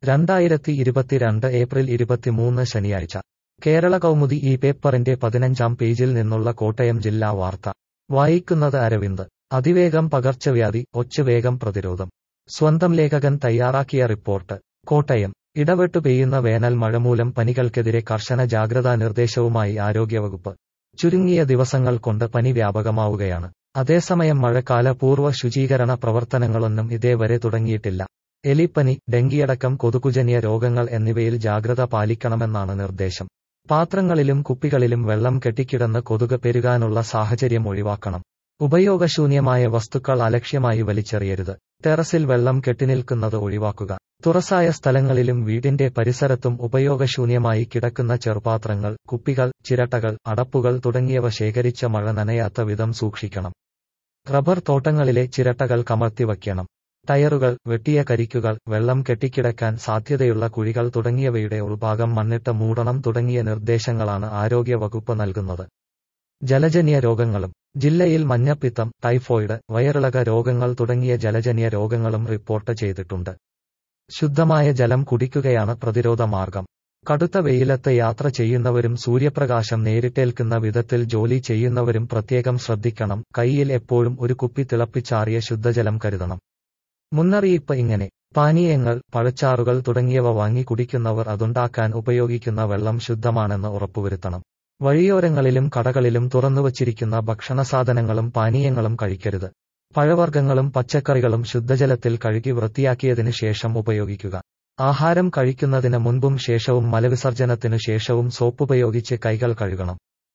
2022 April 23 ശനിയാഴ്ച കേരള കൗമുദി ഈ പേപ്പറിന്റെ 15-ാം പേജിൽ നിന്നുള്ള കോട്ടയം ജില്ലാ വാർത്ത വായിക്കുന്നത് അരവിന്ദ്. അതിവേഗം പകർച്ചവ്യാധി, ഒച്ചവേഗം പ്രതിരോധം. സ്വന്തം ലേഖകൻ തയ്യാറാക്കിയ റിപ്പോർട്ട്. കോട്ടയം. ഇടവിട്ടു പെയ്യുന്ന വേനൽ മഴ മൂലം പനികൾക്കെതിരെ കർശന ജാഗ്രതാ നിർദ്ദേശവുമായി ആരോഗ്യവകുപ്പ്. ചുരുങ്ങിയ ദിവസങ്ങൾ കൊണ്ട് പനി വ്യാപകമാവുകയാണ്. അതേസമയം മഴക്കാല പൂർവ്വ ശുചീകരണ പ്രവർത്തനങ്ങളൊന്നും ഇതേവരെ തുടങ്ങിയിട്ടില്ല. എലിപ്പനി, ഡെങ്കിയടക്കം കൊതുകുജന്യ രോഗങ്ങൾ എന്നിവയിൽ ജാഗ്രത പാലിക്കണമെന്നാണ് നിർദ്ദേശം. പാത്രങ്ങളിലും കുപ്പികളിലും വെള്ളം കെട്ടിക്കിടന്ന് കൊതുക് പെരുകാനുള്ള സാഹചര്യം ഒഴിവാക്കണം. ഉപയോഗശൂന്യമായ വസ്തുക്കൾ അലക്ഷ്യമായി വലിച്ചെറിയരുത്. ടെറസിൽ വെള്ളം കെട്ടിനിൽക്കുന്നത് ഒഴിവാക്കുക. തുറസായ സ്ഥലങ്ങളിലും വീടിന്റെ പരിസരത്തും ഉപയോഗശൂന്യമായി കിടക്കുന്ന ചെറുപാത്രങ്ങൾ, കുപ്പികൾ, ചിരട്ടകൾ, അടപ്പുകൾ തുടങ്ങിയവ ശേഖരിച്ച മഴ നനയാത്ത വിധം സൂക്ഷിക്കണം. റബ്ബർ തോട്ടങ്ങളിലെ ചിരട്ടകൾ കമഴ്ത്തിവയ്ക്കണം. ടയറുകൾ, വെട്ടിയ കരിക്കുകൾ, വെള്ളം കെട്ടിക്കിടക്കാൻ സാധ്യതയുള്ള കുഴികൾ തുടങ്ങിയവയുടെ ഉൾഭാഗം മണ്ണിട്ട് മൂടണം തുടങ്ങിയ നിർദ്ദേശങ്ങളാണ് ആരോഗ്യവകുപ്പ് നൽകുന്നത്. ജലജന്യ രോഗങ്ങളും. ജില്ലയിൽ മഞ്ഞപ്പിത്തം, ടൈഫോയിഡ്, വയറിളക രോഗങ്ങൾ തുടങ്ങിയ ജലജന്യ രോഗങ്ങളും റിപ്പോർട്ട് ചെയ്തിട്ടുണ്ട്. ശുദ്ധമായ ജലം കുടിക്കുകയാണ് പ്രതിരോധ മാർഗം. കടുത്ത വെയിലത്ത് യാത്ര ചെയ്യുന്നവരും സൂര്യപ്രകാശം നേരിട്ടേൽക്കുന്ന വിധത്തിൽ ജോലി ചെയ്യുന്നവരും പ്രത്യേകം ശ്രദ്ധിക്കണം. കൈയിൽ എപ്പോഴും ഒരു കുപ്പി തിളപ്പിച്ചാറിയ ശുദ്ധജലം കരുതണം. മുന്നറിയിപ്പ് ഇങ്ങനെ. പാനീയങ്ങൾ, പഴച്ചാറുകൾ തുടങ്ങിയവ വാങ്ങി കുടിക്കുന്നവർ അതുണ്ടാക്കാൻ ഉപയോഗിക്കുന്ന വെള്ളം ശുദ്ധമാണെന്ന് ഉറപ്പുവരുത്തണം. വഴിയോരങ്ങളിലും കടകളിലും തുറന്നുവച്ചിരിക്കുന്ന ഭക്ഷണസാധനങ്ങളും പാനീയങ്ങളും കഴിക്കരുത്. പഴവർഗ്ഗങ്ങളും പച്ചക്കറികളും ശുദ്ധജലത്തിൽ കഴുകി വൃത്തിയാക്കിയതിനു ശേഷം ഉപയോഗിക്കുക. ആഹാരം കഴിക്കുന്നതിന് മുൻപും ശേഷവും മലവിസർജനത്തിനു ശേഷവും സോപ്പുപയോഗിച്ച് കൈകൾ കഴുകണം.